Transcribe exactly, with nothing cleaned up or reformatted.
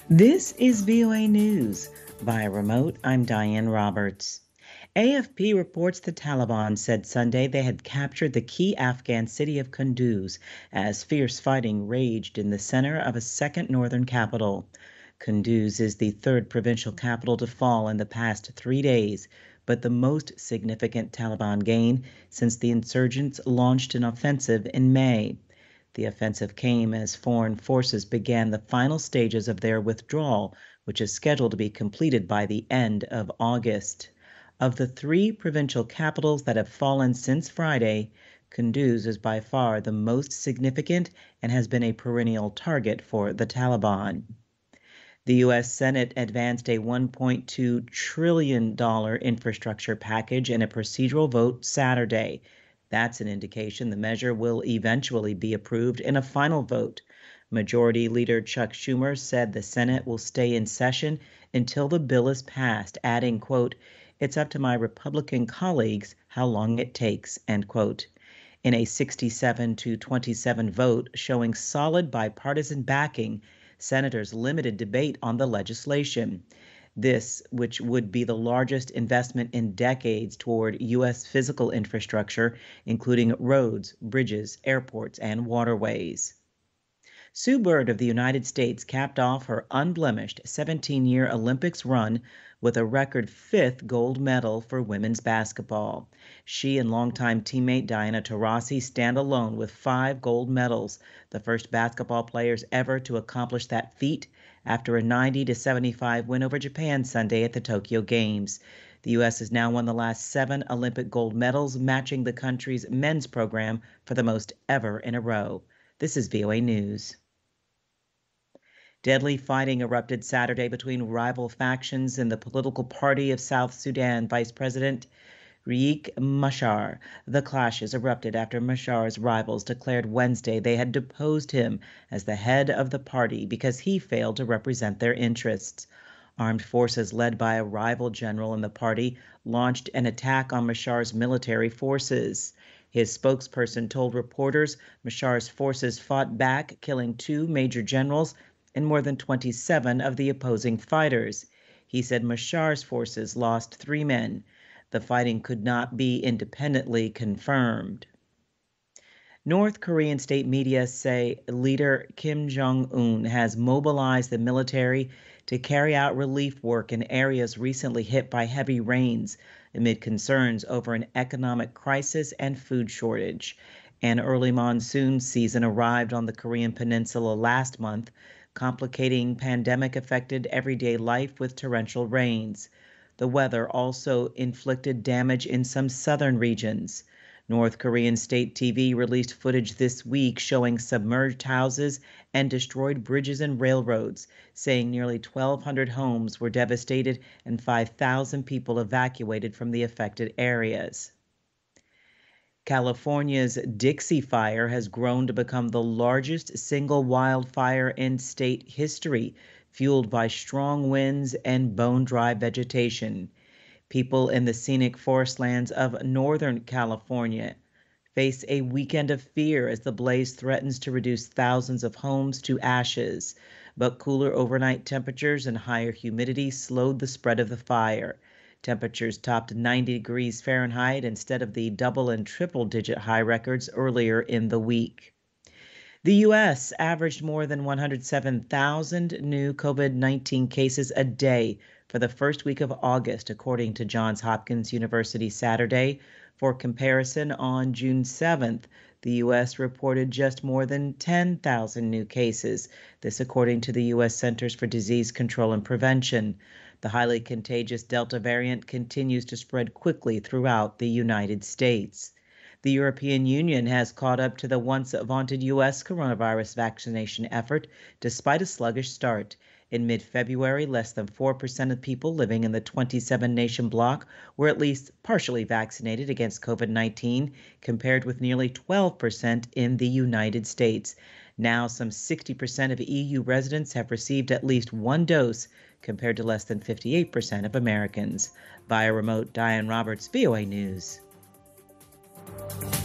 This is V O A News. Via remote, I'm Diane Roberts. A F P reports the Taliban said Sunday they had captured the key Afghan city of Kunduz as fierce fighting raged in the center of a second northern capital. Kunduz is the third provincial capital to fall in the past three days, but the most significant Taliban gain since the insurgents launched an offensive in May. The offensive came as foreign forces began the final stages of their withdrawal, which is scheduled to be completed by the end of August. Of the three provincial capitals that have fallen since Friday, Kunduz is by far the most significant and has been a perennial target for the Taliban. The U S Senate advanced a one point two trillion dollars infrastructure package in a procedural vote Saturday. That's an indication the measure will eventually be approved in a final vote. Majority Leader Chuck Schumer said the Senate will stay in session until the bill is passed, adding, quote, "It's up to my Republican colleagues how long it takes," end quote. In a sixty-seven to twenty-seven vote showing solid bipartisan backing, senators limited debate on the legislation. This, which would be the largest investment in decades toward U S physical infrastructure, including roads, bridges, airports, and waterways. Sue Bird of the United States capped off her unblemished seventeen-year Olympics run with a record fifth gold medal for women's basketball. She and longtime teammate Diana Taurasi stand alone with five gold medals, the first basketball players ever to accomplish that feat after a ninety to seventy-five win over Japan Sunday at the Tokyo Games. The U S has now won the last seven Olympic gold medals, matching the country's men's program for the most ever in a row. This is V O A News. Deadly fighting erupted Saturday between rival factions in the political party of South Sudan Vice President Riek Machar. The clashes erupted after Machar's rivals declared Wednesday they had deposed him as the head of the party because he failed to represent their interests. Armed forces led by a rival general in the party launched an attack on Machar's military forces. His spokesperson told reporters Machar's forces fought back, killing two major generals and more than twenty-seven of the opposing fighters. He said Machar's forces lost three men. The fighting could not be independently confirmed. North Korean state media say leader Kim Jong-un has mobilized the military to carry out relief work in areas recently hit by heavy rains amid concerns over an economic crisis and food shortage. An early monsoon season arrived on the Korean peninsula last month, complicating pandemic-affected everyday life with torrential rains. The weather also inflicted damage in some southern regions. North Korean state T V released footage this week showing submerged houses and destroyed bridges and railroads, saying nearly twelve hundred homes were devastated and five thousand people evacuated from the affected areas. California's Dixie Fire has grown to become the largest single wildfire in state history, fueled by strong winds and bone-dry vegetation. People in the scenic forestlands of Northern California face a weekend of fear as the blaze threatens to reduce thousands of homes to ashes. But cooler overnight temperatures and higher humidity slowed the spread of the fire. Temperatures topped ninety degrees Fahrenheit instead of the double and triple digit high records earlier in the week. The U S averaged more than one hundred seven thousand new COVID nineteen cases a day for the first week of August, according to Johns Hopkins University Saturday. For comparison, on June seventh, the U S reported just more than ten thousand new cases. This according to the U S Centers for Disease Control and Prevention. The highly contagious Delta variant continues to spread quickly throughout the United States. The European Union has caught up to the once vaunted U S coronavirus vaccination effort, despite a sluggish start. In mid-February, less than four percent of people living in the twenty-seven nation bloc were at least partially vaccinated against COVID nineteen, compared with nearly twelve percent in the United States. Now, some sixty percent of E U residents have received at least one dose, compared to less than fifty-eight percent of Americans. Via remote, Diane Roberts, V O A News.